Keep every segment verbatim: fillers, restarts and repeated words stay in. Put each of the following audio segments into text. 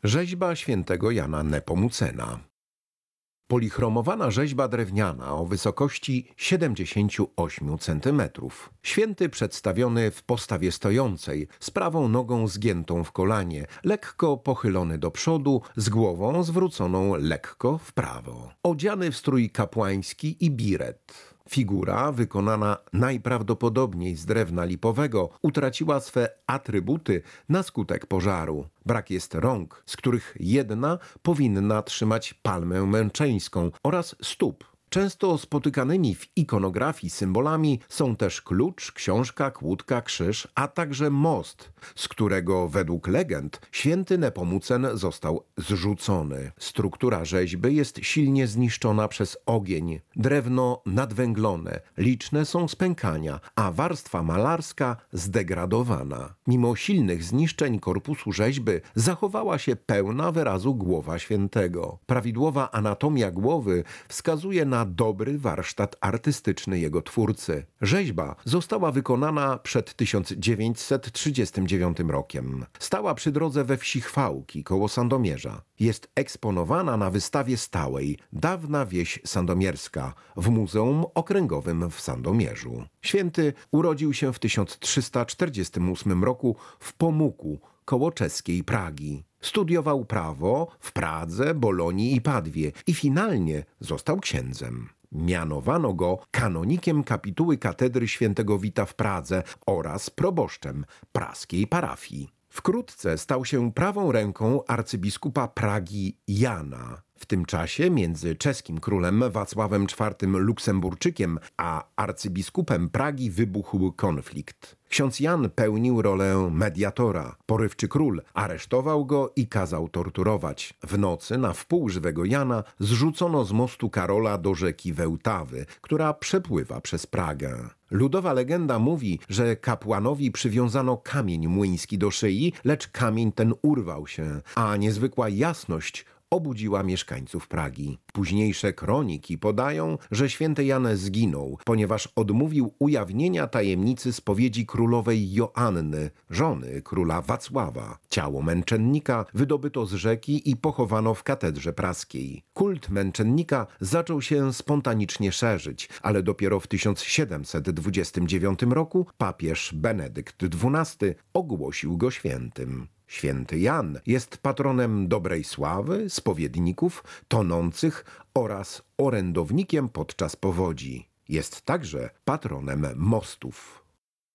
Rzeźba świętego Jana Nepomucena. Polichromowana rzeźba drewniana o wysokości siedemdziesiąt osiem centymetrów. Święty przedstawiony w postawie stojącej, z prawą nogą zgiętą w kolanie, lekko pochylony do przodu, z głową zwróconą lekko w prawo. Odziany w strój kapłański i biret. Figura, wykonana najprawdopodobniej z drewna lipowego, utraciła swe atrybuty na skutek pożaru. Brak jest rąk, z których jedna powinna trzymać palmę męczeńską, oraz stóp. Często spotykanymi w ikonografii symbolami są też klucz, książka, kłódka, krzyż, a także most, z którego według legend święty Nepomucen został zrzucony. Struktura rzeźby jest silnie zniszczona przez ogień. Drewno nadwęglone, liczne są spękania, a warstwa malarska zdegradowana. Mimo silnych zniszczeń korpusu rzeźby zachowała się pełna wyrazu głowa świętego. Prawidłowa anatomia głowy wskazuje na dobry warsztat artystyczny jego twórcy. Rzeźba została wykonana przed tysiąc dziewięćset trzydziestym dziewiątym rokiem. Stała przy drodze we wsi Chwałki koło Sandomierza. Jest eksponowana na wystawie stałej Dawna wieś sandomierska w Muzeum Okręgowym w Sandomierzu. Święty urodził się w tysiąc trzysta czterdziestym ósmym roku w Pomuku koło czeskiej Pragi. Studiował prawo w Pradze, Bolonii i Padwie i finalnie został księdzem. Mianowano go kanonikiem kapituły katedry świętego Wita w Pradze oraz proboszczem praskiej parafii. Wkrótce stał się prawą ręką arcybiskupa Pragi Jana. W tym czasie między czeskim królem Wacławem czwartym Luksemburczykiem a arcybiskupem Pragi wybuchł konflikt. Ksiądz Jan pełnił rolę mediatora. Porywczy król aresztował go i kazał torturować. W nocy na wpół żywego Jana zrzucono z mostu Karola do rzeki Wełtawy, która przepływa przez Pragę. Ludowa legenda mówi, że kapłanowi przywiązano kamień młyński do szyi, lecz kamień ten urwał się, a niezwykła jasność obudziła mieszkańców Pragi. Późniejsze kroniki podają, że święty Jan zginął, ponieważ odmówił ujawnienia tajemnicy spowiedzi królowej Joanny, żony króla Wacława. Ciało męczennika wydobyto z rzeki i pochowano w katedrze praskiej. Kult męczennika zaczął się spontanicznie szerzyć, ale dopiero w tysiąc siedemset dwudziestym dziewiątym roku papież Benedykt dwunasty ogłosił go świętym. Święty Jan jest patronem dobrej sławy, spowiedników, tonących oraz orędownikiem podczas powodzi. Jest także patronem mostów.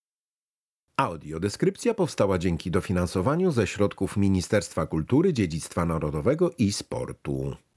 Audiodeskrypcja powstała dzięki dofinansowaniu ze środków Ministerstwa Kultury, Dziedzictwa Narodowego i Sportu.